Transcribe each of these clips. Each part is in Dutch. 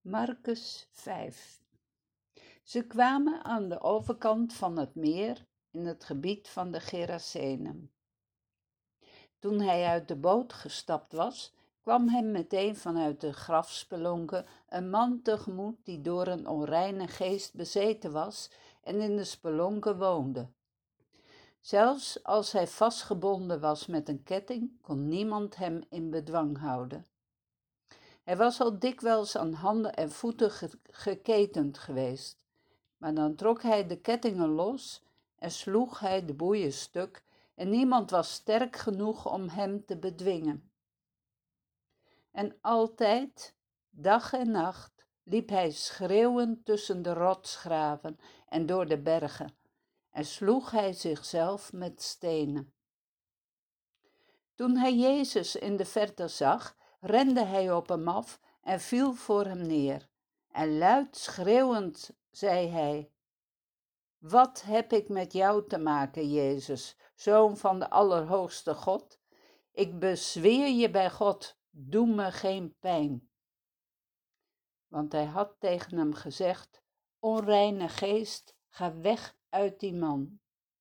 Markus 5. Ze kwamen aan de overkant van het meer in het gebied van de Gerasenen. Toen hij uit de boot gestapt was, kwam hem meteen vanuit de grafspelonken een man tegemoet die door een onreine geest bezeten was en in de spelonken woonde. Zelfs als hij vastgebonden was met een ketting, kon niemand hem in bedwang houden. Hij was al dikwijls aan handen en voeten geketend geweest, maar dan trok hij de kettingen los en sloeg hij de boeien stuk en niemand was sterk genoeg om hem te bedwingen. En altijd, dag en nacht, liep hij schreeuwend tussen de rotsgraven en door de bergen en sloeg hij zichzelf met stenen. Toen hij Jezus in de verte zag, rende hij op hem af en viel voor hem neer. En luid schreeuwend zei hij: Wat heb ik met jou te maken, Jezus, Zoon van de Allerhoogste God? Ik bezweer je bij God, doe me geen pijn. Want hij had tegen hem gezegd: Onreine geest, ga weg uit die man.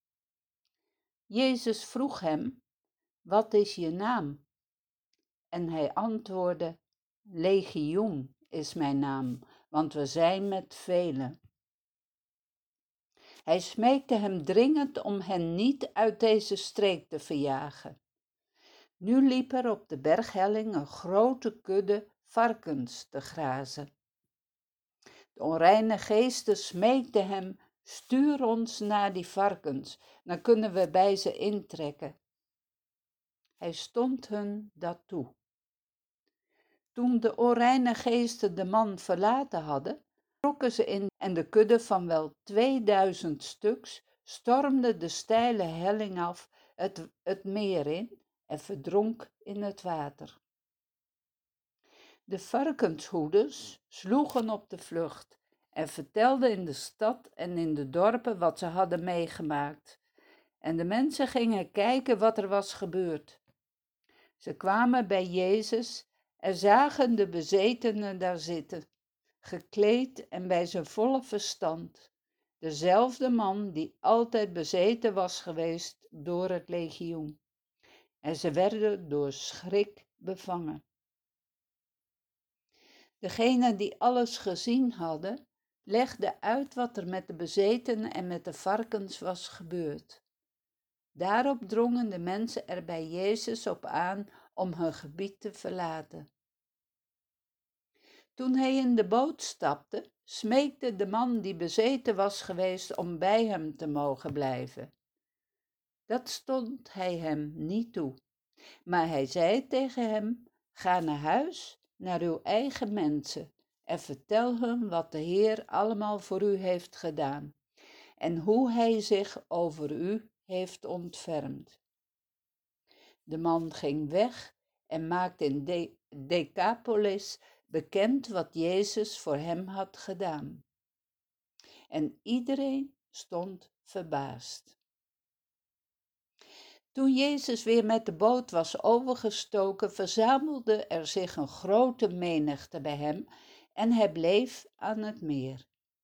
Jezus vroeg hem: Wat is je naam? En hij antwoordde: Legioen is mijn naam, want we zijn met velen. Hij smeekte hem dringend om hen niet uit deze streek te verjagen. Nu liep er op de berghelling een grote kudde varkens te grazen. De onreine geesten smeekten hem: Stuur ons naar die varkens, dan kunnen we bij ze intrekken. Hij stond hun dat toe. Toen de onreine geesten de man verlaten hadden, trokken ze in en de kudde van wel 2000 stuks stormde de steile helling af het meer in en verdronk in het water. De varkenshoeders sloegen op de vlucht en vertelden in de stad en in de dorpen wat ze hadden meegemaakt. En de mensen gingen kijken wat er was gebeurd. Ze kwamen bij Jezus en zagen de bezetene daar zitten, gekleed en bij zijn volle verstand. Dezelfde man die altijd bezeten was geweest door het legioen. En ze werden door schrik bevangen. Degenen die alles gezien hadden, legden uit wat er met de bezetenen en met de varkens was gebeurd. Daarop drongen de mensen er bij Jezus op aan om hun gebied te verlaten. Toen hij in de boot stapte, smeekte de man die bezeten was geweest om bij hem te mogen blijven. Dat stond hij hem niet toe, maar hij zei tegen hem: Ga naar huis, naar uw eigen mensen, en vertel hun wat de Heer allemaal voor u heeft gedaan, en hoe hij zich over u heeft ontfermd. De man ging weg en maakte in Decapolis bekend wat Jezus voor hem had gedaan. En iedereen stond verbaasd. Toen Jezus weer met de boot was overgestoken, verzamelde er zich een grote menigte bij hem en hij bleef aan het meer.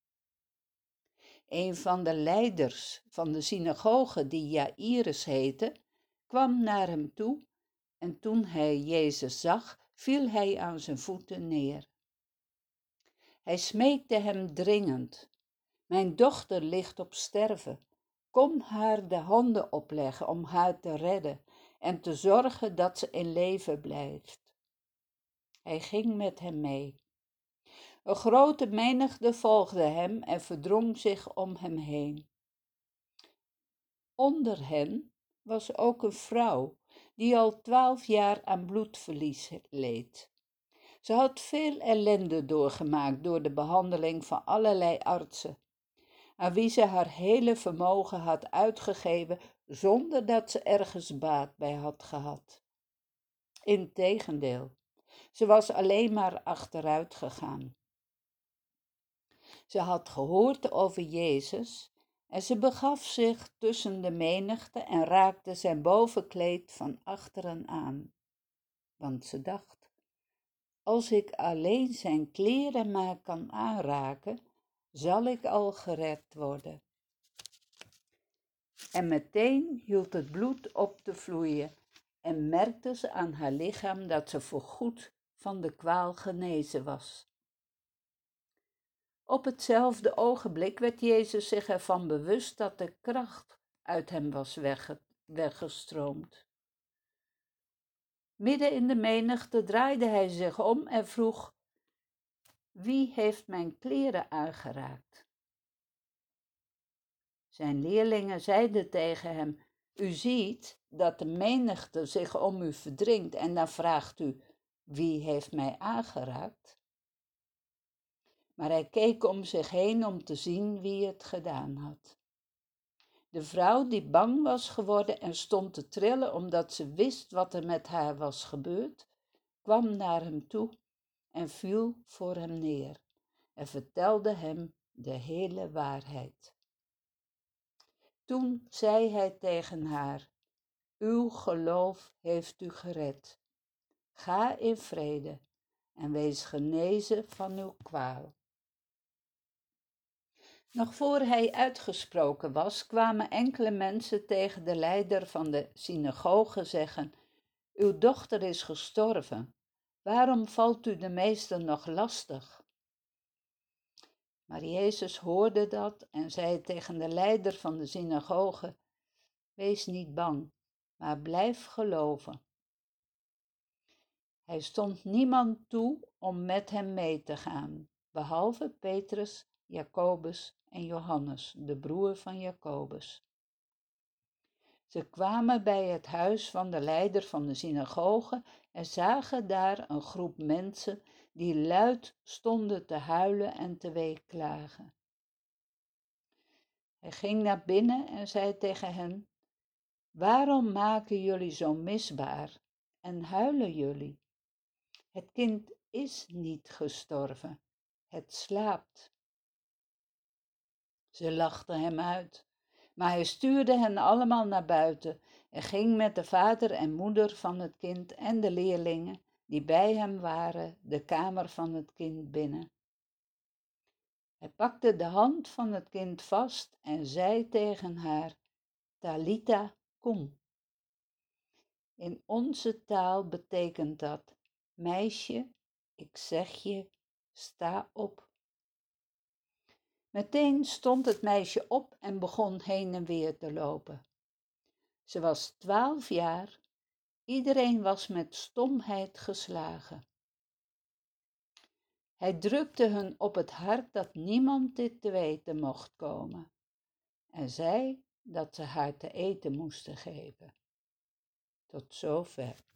Een van de leiders van de synagoge, die Jaïrus heette, kwam naar hem toe en toen hij Jezus zag, viel hij aan zijn voeten neer. Hij smeekte hem dringend: Mijn dochter ligt op sterven. Kom haar de handen opleggen om haar te redden en te zorgen dat ze in leven blijft. Hij ging met hem mee. Een grote menigte volgde hem en verdrong zich om hem heen. Onder hen was ook een vrouw die al 12 jaar aan bloedverlies leed. Ze had veel ellende doorgemaakt door de behandeling van allerlei artsen, aan wie ze haar hele vermogen had uitgegeven zonder dat ze ergens baat bij had gehad. Integendeel, ze was alleen maar achteruit gegaan. Ze had gehoord over Jezus en ze begaf zich tussen de menigte en raakte zijn bovenkleed van achteren aan, want ze dacht: als ik alleen zijn kleren maar kan aanraken, zal ik al gered worden. En meteen hield het bloed op te vloeien en merkte ze aan haar lichaam dat ze voorgoed van de kwaal genezen was. Op hetzelfde ogenblik werd Jezus zich ervan bewust dat de kracht uit hem was weggestroomd. Midden in de menigte draaide hij zich om en vroeg: wie heeft mijn kleren aangeraakt? Zijn leerlingen zeiden tegen hem: u ziet dat de menigte zich om u verdringt en dan vraagt u: wie heeft mij aangeraakt? Maar hij keek om zich heen om te zien wie het gedaan had. De vrouw, die bang was geworden en stond te trillen omdat ze wist wat er met haar was gebeurd, kwam naar hem toe en viel voor hem neer en vertelde hem de hele waarheid. Toen zei hij tegen haar: uw geloof heeft u gered. Ga in vrede en wees genezen van uw kwaal. Nog voor hij uitgesproken was, kwamen enkele mensen tegen de leider van de synagoge zeggen: uw dochter is gestorven. Waarom valt u de meester nog lastig? Maar Jezus hoorde dat en zei tegen de leider van de synagoge: wees niet bang, maar blijf geloven. Hij stond niemand toe om met hem mee te gaan, behalve Petrus, Jacobus en Johannes, de broer van Jacobus. Ze kwamen bij het huis van de leider van de synagoge en zagen daar een groep mensen die luid stonden te huilen en te weeklagen. Hij ging naar binnen en zei tegen hen: waarom maken jullie zo misbaar en huilen jullie? Het kind is niet gestorven, het slaapt. Ze lachten hem uit, maar hij stuurde hen allemaal naar buiten en ging met de vader en moeder van het kind en de leerlingen die bij hem waren de kamer van het kind binnen. Hij pakte de hand van het kind vast en zei tegen haar: Talita, kom. In onze taal betekent dat: meisje, ik zeg je, sta op. Meteen stond het meisje op en begon heen en weer te lopen. Ze was 12 jaar, iedereen was met stomheid geslagen. Hij drukte hun op het hart dat niemand dit te weten mocht komen en zei dat ze haar te eten moesten geven. Tot zover.